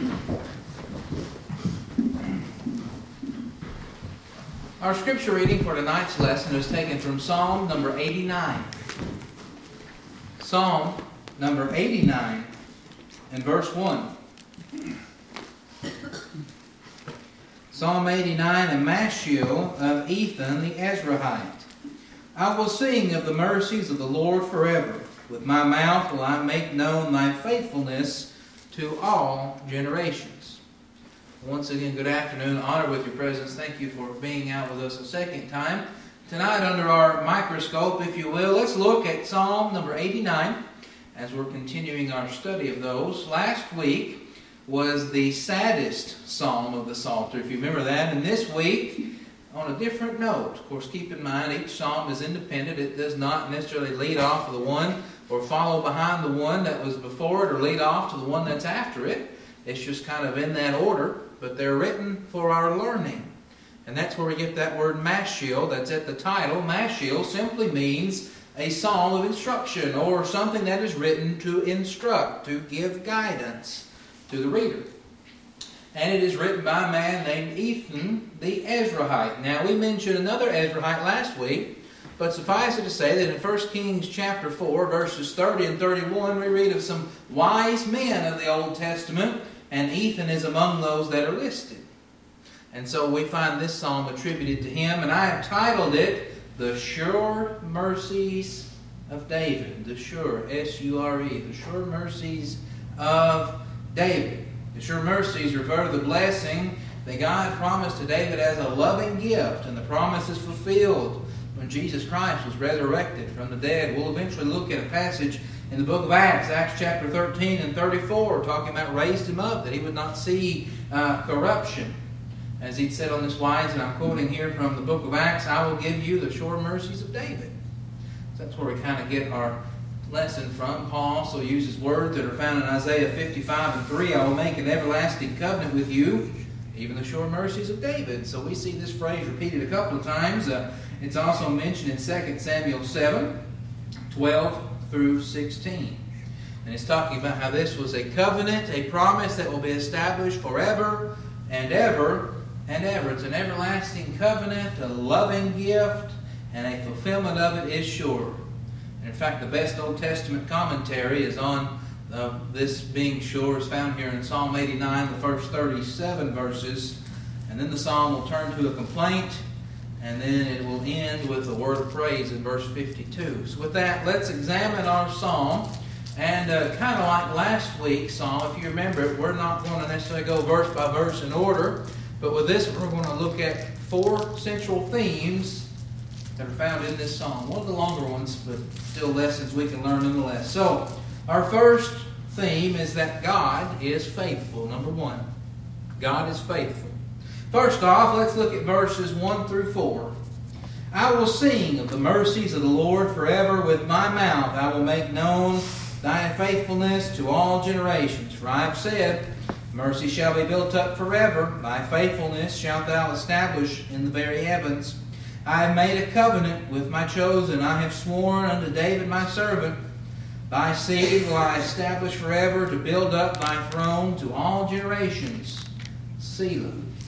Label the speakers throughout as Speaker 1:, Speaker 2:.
Speaker 1: Our scripture reading for tonight's lesson is taken from Psalm number 89. Psalm number 89 and verse 1. Psalm 89, a Mashiel of Ethan the Ezrahite. I will sing of the mercies of the Lord forever. With my mouth will I make known thy faithfulness to all generations. Once again, good afternoon. Honored with your presence. Thank you for being out with us a second time. Tonight, under our microscope, if you will, let's look at Psalm number 89 as we're continuing our study of those. Last week was the saddest psalm of the Psalter, if you remember that. And this week, on a different note. Of course, keep in mind, each psalm is independent. It does not necessarily lead off of the one or follow behind the one that was before it or lead off to the one that's after it. It's just kind of in that order, but they're written for our learning. And that's where we get that word Mashiel that's at the title. Mashiel simply means a psalm of instruction, or something that is written to instruct, to give guidance to the reader. And it is written by a man named Ethan the Ezrahite. Now, we mentioned another Ezrahite last week, but suffice it to say that in 1 Kings chapter 4, verses 30 and 31, we read of some wise men of the Old Testament, and Ethan is among those that are listed. And so we find this psalm attributed to him, and I have titled it, The Sure Mercies of David. The Sure, S-U-R-E, the Sure Mercies of David. The sure mercies refer to the blessing that God promised to David as a loving gift, and the promise is fulfilled when Jesus Christ was resurrected from the dead. We'll eventually look at a passage in the book of Acts, Acts chapter 13 and 34, talking about raised him up, that he would not see corruption. As he'd said on this wise, and I'm quoting here from the book of Acts, I will give you the sure mercies of David. So that's where we kind of get our lesson from. Paul also uses words that are found in Isaiah 55 and 3. I will make an everlasting covenant with you, even the sure mercies of David. So we see this phrase repeated a couple of times. It's also mentioned in 2 Samuel 7, 12 through 16. And it's talking about how this was a covenant, a promise that will be established forever and ever and ever. It's an everlasting covenant, a loving gift, and a fulfillment of it is sure. In fact, the best Old Testament commentary is on this being sure is found here in Psalm 89, the first 37 verses. And then the psalm will turn to a complaint, and then it will end with a word of praise in verse 52. So with that, let's examine our psalm. And kind of like last week's psalm, if you remember, we're not going to necessarily go verse by verse in order. But with this, we're going to look at 4 central themes that are found in this psalm. One of the longer ones, but still lessons we can learn nonetheless. So, our first theme is that God is faithful. Number 1, God is faithful. First off, let's look at verses 1 through 4. I will sing of the mercies of the Lord forever. With my mouth I will make known thy faithfulness to all generations. For I have said, mercy shall be built up forever. Thy faithfulness shalt thou establish in the very heavens. I have made a covenant with my chosen. I have sworn unto David my servant. Thy seed will I establish forever to build up thy throne to all generations. Selah.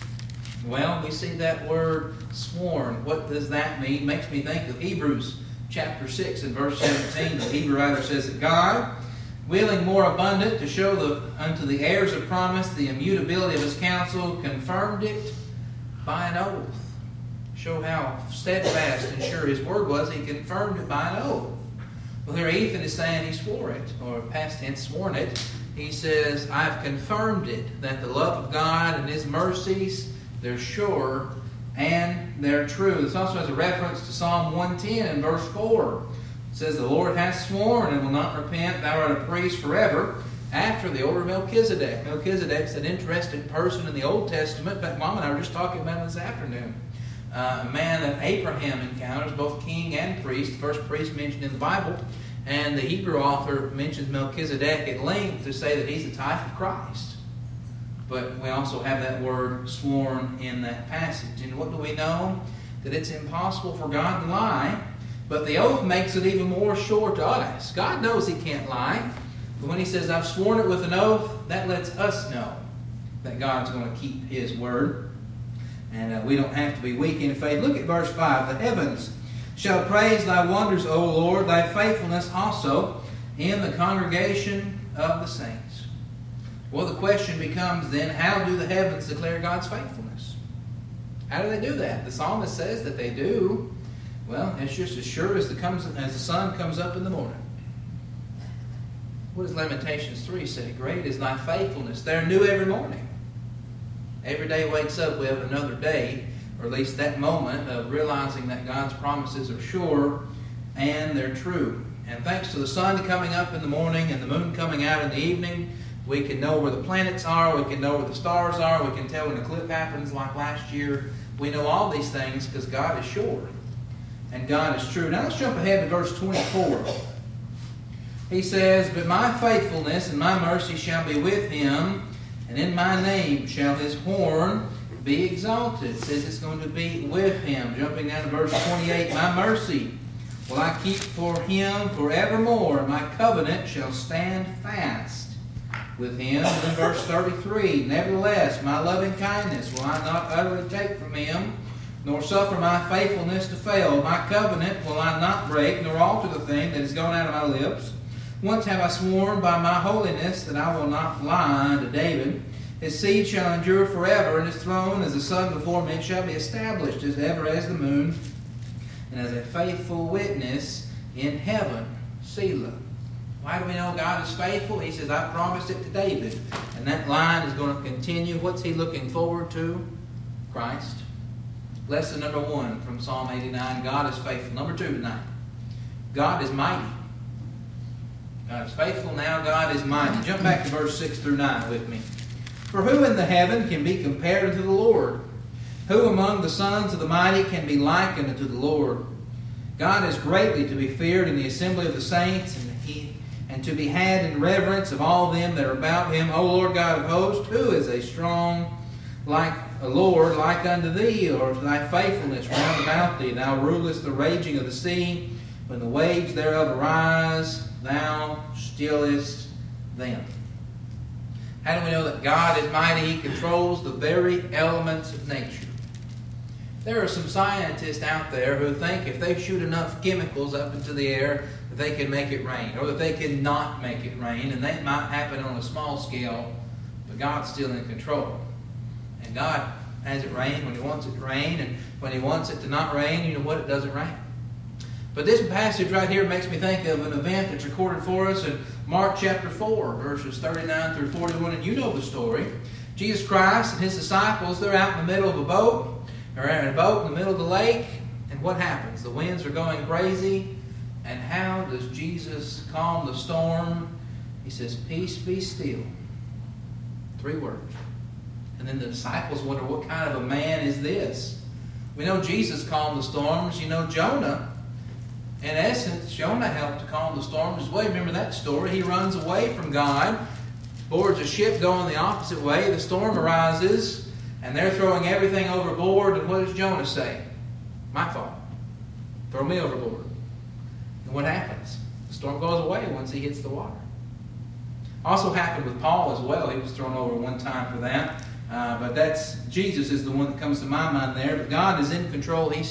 Speaker 1: Well, we see that word sworn. What does that mean? It makes me think of Hebrews chapter 6 and verse 17. The Hebrew writer says that God, willing more abundant to show unto the heirs of promise the immutability of his counsel, confirmed it by an oath. Show how steadfast and sure his word was. He confirmed it by an oath. Well, here Ethan is saying he swore it, or past tense, sworn it. He says, I've confirmed it, that the love of God and his mercies, they're sure and they're true. This also has a reference to Psalm 110 and verse 4. It says, the Lord hath sworn and will not repent. Thou art a priest forever, after the order of Melchizedek. Melchizedek's an interesting person in the Old Testament. In fact, Mom and I were just talking about him this afternoon. A man that Abraham encounters, both king and priest, the first priest mentioned in the Bible, and the Hebrew author mentions Melchizedek at length to say that he's a type of Christ. But we also have that word sworn in that passage. And what do we know? That it's impossible for God to lie, but the oath makes it even more sure to us. God knows he can't lie, but when he says, I've sworn it with an oath, that lets us know that God's going to keep His word. And we don't have to be weak in faith. Look at verse 5. The heavens shall praise thy wonders, O Lord, thy faithfulness also in the congregation of the saints. Well, the question becomes then, how do the heavens declare God's faithfulness? How do they do that? The psalmist says that they do. Well, it's just as sure as the sun comes up in the morning. What does Lamentations 3 say? Great is thy faithfulness. They're new every morning. Every day wakes up, we have another day, or at least that moment of realizing that God's promises are sure and they're true. And thanks to the sun coming up in the morning and the moon coming out in the evening, we can know where the planets are, we can know where the stars are, we can tell when an eclipse happens like last year. We know all these things because God is sure and God is true. Now let's jump ahead to verse 24. He says, but my faithfulness and my mercy shall be with him, and in my name shall his horn be exalted. It says it's going to be with him. Jumping down to verse 28, my mercy will I keep for him forevermore. My covenant shall stand fast with him. And then verse 33, nevertheless, my loving kindness will I not utterly take from him, nor suffer my faithfulness to fail. My covenant will I not break, nor alter the thing that has gone out of my lips. Once have I sworn by my holiness that I will not lie unto David. His seed shall endure forever, and his throne as the sun before men shall be established as ever as the moon, and as a faithful witness in heaven. Selah. Why do we know God is faithful? He says, I promised it to David. And that line is going to continue. What's he looking forward to? Christ. Lesson number 1 from Psalm 89, God is faithful. Number 2 tonight, God is mighty. God is faithful, now God is mighty. Jump back to verse 6 through 9 with me. For who in the heaven can be compared unto the Lord? Who among the sons of the mighty can be likened unto the Lord? God is greatly to be feared in the assembly of the saints, and to be had in reverence of all them that are about him. O Lord God of hosts, who is a strong like a Lord, like unto thee, or thy faithfulness round about thee? Thou rulest the raging of the sea, when the waves thereof arise, thou stillest them. How do we know that God is mighty? He controls the very elements of nature. There are some scientists out there who think if they shoot enough chemicals up into the air, that they can make it rain, or that they can not make it rain, and that might happen on a small scale, but God's still in control. And God has it rain when He wants it to rain, and when He wants it to not rain, you know what? It doesn't rain. But this passage right here makes me think of an event that's recorded for us in Mark chapter 4, verses 39 through 41, and you know the story. Jesus Christ and His disciples, they're out in the middle of a boat, or in a boat in the middle of the lake, and what happens? The winds are going crazy, and how does Jesus calm the storm? He says, peace be still. 3 words. And then the disciples wonder, what kind of a man is this? We know Jesus calmed the storms. You know Jonah. In essence, Jonah helped to calm the storms as well. Remember that story? He runs away from God, boards a ship going the opposite way. The storm arises, and they're throwing everything overboard. And what does Jonah say? My fault. Throw me overboard. And what happens? The storm goes away once he hits the water. Also happened with Paul as well. He was thrown over one time for that. But that's Jesus is the one that comes to my mind there. But God is in control. He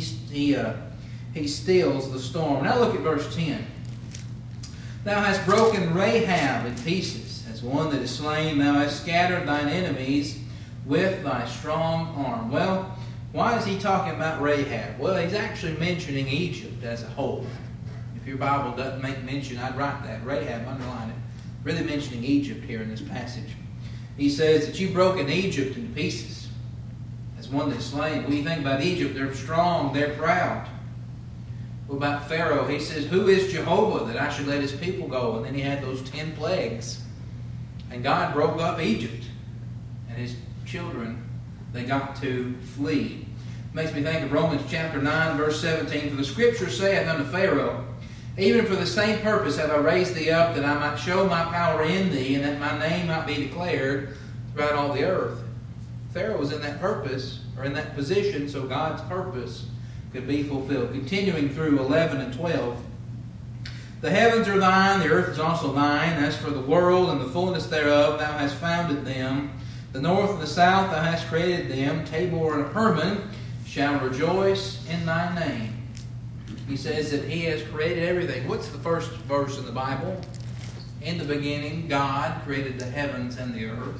Speaker 1: stills the storm. Now look at verse 10. Thou hast broken Rahab in pieces, as one that is slain. Thou hast scattered thine enemies with thy strong arm. Well, why is he talking about Rahab? Well, he's actually mentioning Egypt as a whole. If your Bible doesn't make mention, I'd write that. Rahab, underline it. Really mentioning Egypt here in this passage. He says that you've broken Egypt into pieces as one that's slain. When you think about Egypt, they're strong, they're proud. What about Pharaoh? He says, who is Jehovah that I should let his people go? And then he had those 10 plagues. And God broke up Egypt. And his children, they got to flee. Makes me think of Romans chapter 9, verse 17. For the scripture saith unto Pharaoh, even for the same purpose have I raised thee up, that I might show my power in thee, and that my name might be declared throughout all the earth. Pharaoh was in that purpose, or in that position, so God's purpose could be fulfilled. Continuing through 11 and 12. The heavens are thine, the earth is also thine. As for the world and the fullness thereof, thou hast founded them. The north and the south thou hast created them. Tabor and Hermon shall rejoice in thy name. He says that he has created everything. What's the first verse in the Bible? In the beginning, God created the heavens and the earth.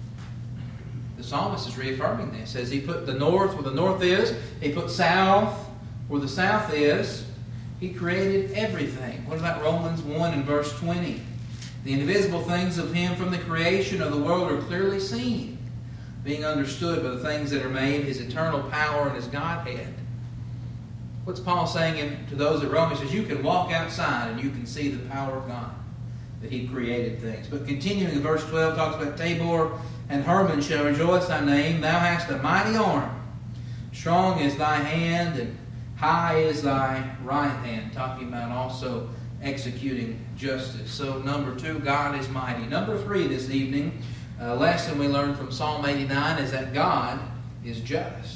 Speaker 1: The psalmist is reaffirming this. As he put the north where the north is, he put south where the south is. He created everything. What about Romans 1 and verse 20? The invisible things of him from the creation of the world are clearly seen, being understood by the things that are made, his eternal power and his Godhead. What's Paul saying to those at Rome? He says, you can walk outside and you can see the power of God, that he created things. But continuing in verse 12, talks about Tabor and Hermon shall rejoice thy name. Thou hast a mighty arm. Strong is thy hand, and high is thy right hand. Talking about also executing justice. So number 2, God is mighty. Number 3 this evening, a lesson we learned from Psalm 89 is that God is just.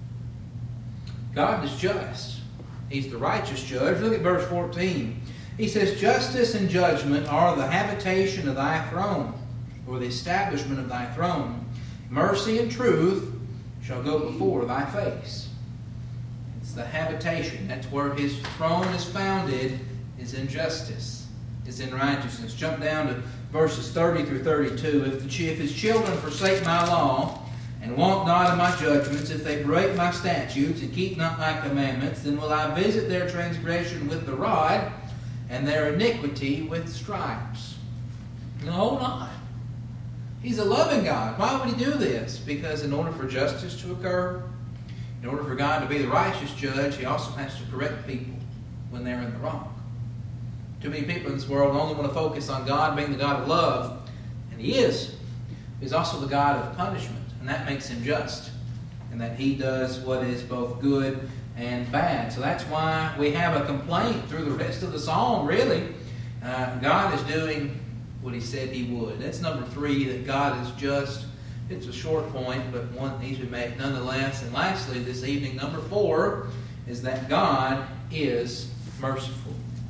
Speaker 1: God is just. He's the righteous judge. Look at verse 14. He says, justice and judgment are the habitation of thy throne, or the establishment of thy throne. Mercy and truth shall go before thy face. It's the habitation. That's where his throne is founded, is in justice, is in righteousness. Jump down to verses 30 through 32. If his children forsake my law, and walk not in my judgments, if they break my statutes, and keep not my commandments, then will I visit their transgression with the rod, and their iniquity with stripes. No, hold on. He's a loving God. Why would he do this? Because in order for justice to occur, in order for God to be the righteous judge, he also has to correct people when they're in the wrong. Too many people in this world only want to focus on God being the God of love, and he is. He's also the God of punishment, and that makes him just, and that he does what is both good and bad. So that's why we have a complaint through the rest of the psalm, really. God is doing what he said he would. That's number 3, that God is just. It's a short point, but one that needs to be made nonetheless. And lastly, this evening, number 4, is that God is merciful.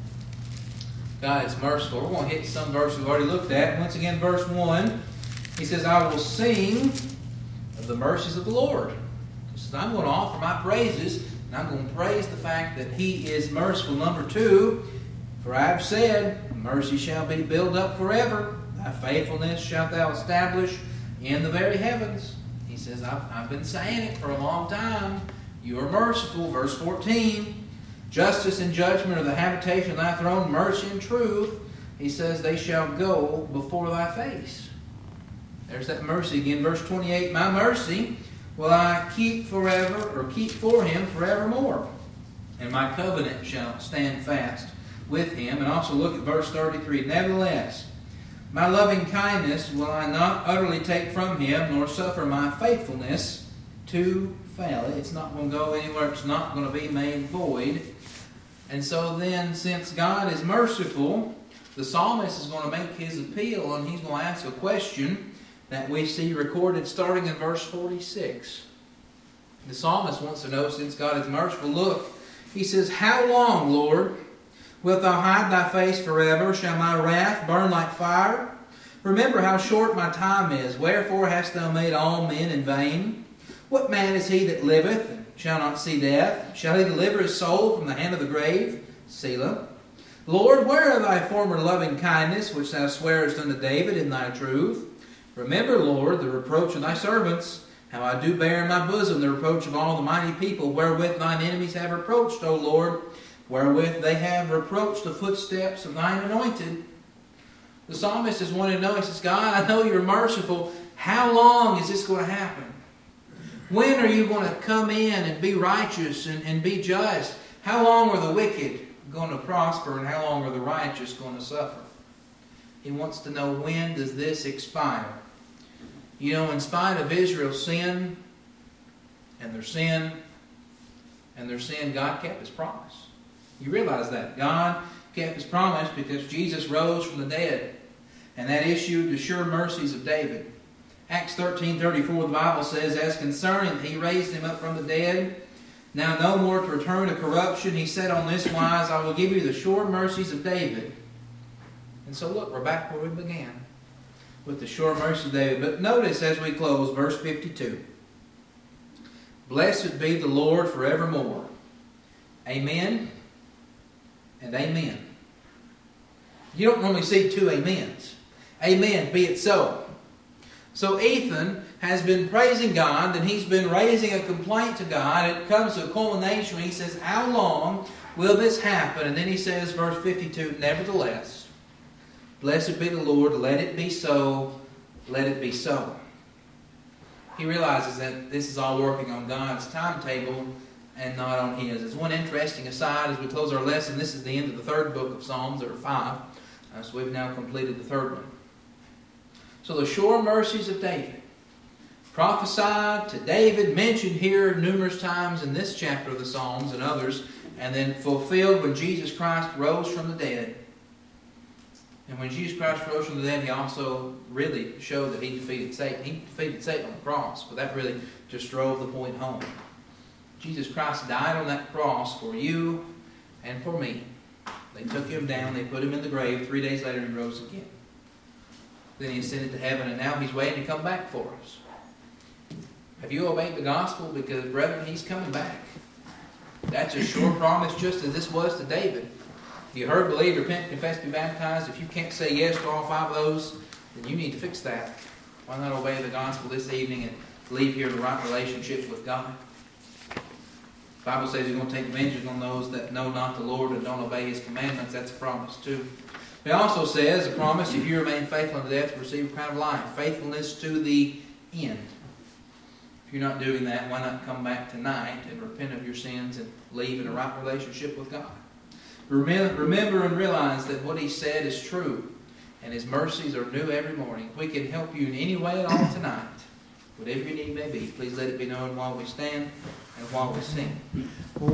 Speaker 1: God is merciful. We're going to hit some verses we've already looked at. Once again, verse 1, he says, I will sing of the mercies of the Lord. He says, I'm going to offer my praises, and I'm going to praise the fact that he is merciful. Number 2, for I have said, mercy shall be built up forever. Thy faithfulness shalt thou establish in the very heavens. He says, I've been saying it for a long time. You are merciful. Verse 14, justice and judgment are the habitation of thy throne, mercy and truth. He says, they shall go before thy face. There's that mercy again. Verse 28, my mercy will I keep forever, or keep for him forevermore. And my covenant shall stand fast with him. And also look at verse 33. Nevertheless, my loving kindness will I not utterly take from him, nor suffer my faithfulness to fail. It's not going to go anywhere. It's not going to be made void. And so then, since God is merciful, the psalmist is going to make his appeal, and he's going to ask a question that we see recorded starting in verse 46. The psalmist wants to know, since God is merciful, look, he says, how long, Lord, wilt thou hide thy face forever? Shall my wrath burn like fire? Remember how short my time is. Wherefore hast thou made all men in vain? What man is he that liveth, and shall not see death? Shall he deliver his soul from the hand of the grave? Selah. Lord, where are thy former loving kindness, which thou swearest unto David in thy truth? Remember, Lord, the reproach of thy servants, how I do bear in my bosom the reproach of all the mighty people, wherewith thine enemies have reproached, O Lord, wherewith they have reproached the footsteps of thine anointed. The psalmist is wanting to know, he says, God, I know you're merciful. How long is this going to happen? When are you going to come in and be righteous and be just? How long are the wicked going to prosper, and how long are the righteous going to suffer? He wants to know, when does this expire? You know, in spite of Israel's sin, and their sin, God kept his promise. You realize that. God kept his promise because Jesus rose from the dead, and that issued the sure mercies of David. Acts 13:34, the Bible says, as concerning he raised him up from the dead, now no more to return to corruption, he said on this wise, I will give you the sure mercies of David. And so look, we're back where we began. with the sure mercy of David. But notice as we close, verse 52. Blessed be the Lord forevermore. Amen and amen. You don't normally see two amens. Amen, be it so. So Ethan has been praising God, and he's been raising a complaint to God. It comes to a culmination when he says, how long will this happen? And then he says, verse 52, nevertheless, blessed be the Lord, let it be so, let it be so. He realizes that this is all working on God's timetable and not on his. As one interesting aside, as we close our lesson, this is the end of the third book of Psalms. There are 5. So we've now completed the third one. So the sure mercies of David, prophesied to David, mentioned here numerous times in this chapter of the Psalms and others, and then fulfilled when Jesus Christ rose from the dead. And when Jesus Christ rose from the dead, he also really showed that he defeated Satan. He defeated Satan on the cross, but that really just drove the point home. Jesus Christ died on that cross for you and for me. They took him down, they put him in the grave. 3 days later, he rose again. Then he ascended to heaven, and now he's waiting to come back for us. Have you obeyed the gospel? Because, brethren, he's coming back. That's a sure promise, just as this was to David. If you heard, believe, repent, confess, be baptized, if you can't say yes to all 5 of those, then you need to fix that. Why not obey the gospel this evening and leave here in the right relationship with God? The Bible says he's going to take vengeance on those that know not the Lord and don't obey his commandments. That's a promise too. It also says, a promise, if you remain faithful unto death, receive a crown of life. Faithfulness to the end. If you're not doing that, why not come back tonight and repent of your sins and live in a right relationship with God? Remember and realize that what he said is true, and his mercies are new every morning. If we can help you in any way at all tonight, whatever your need may be, please let it be known while we stand and while we sing.